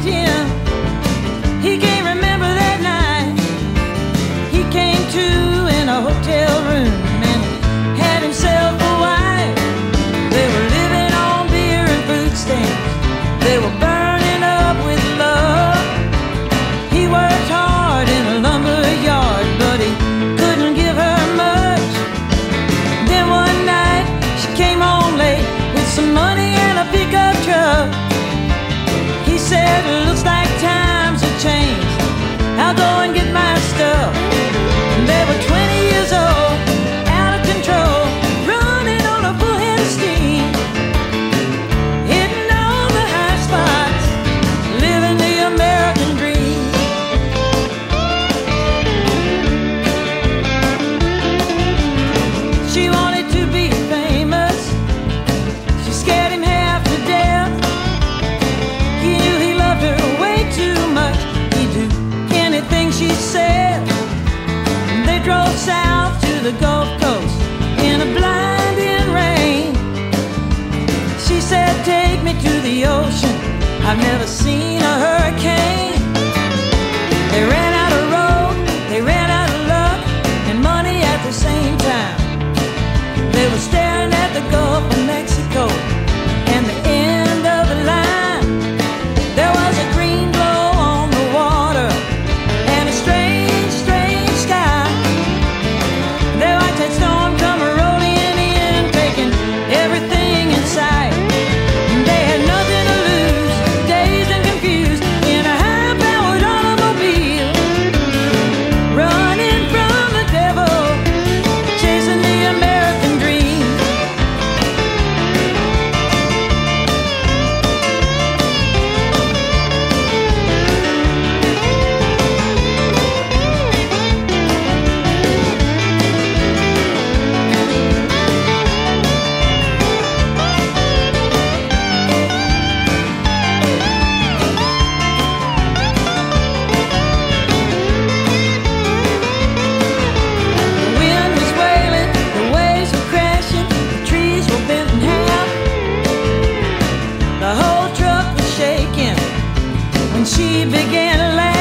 him. He can't remember that night. He came to in a hotel room and had himself a wife. They were living on beer and food stamps. They were burning up with love. He worked hard in a lumber yard, but he couldn't give her much. Then one night she came home late with some money and a pickup truck. He said, "Looks like times have changed. I'll go and get my stuff." They were 20 years old, out of control, running on a full head of steam, hitting all the high spots, living the American dream. She wanted to be famous. She scared him half to death. He knew he loved her way too much. He'd do anything she said. They drove south to the Gulf Coast in a blinding rain. She said, "Take me to the ocean. I've never seen a hurricane." They ran out of road, they ran out of luck, and money at the same time. They were staring at the Gulf of Mexico and the end of the line. There was a green glow on the water and a strange, strange sky. They watched that storm come rolling in, taking everything in sight. They had nothing to lose, dazed and confused, in a high-powered automobile, running from the devil, chasing the American dream. The wind was wailing, the waves were crashing, the trees were bent in half. The whole truck was shaking when she began to laugh.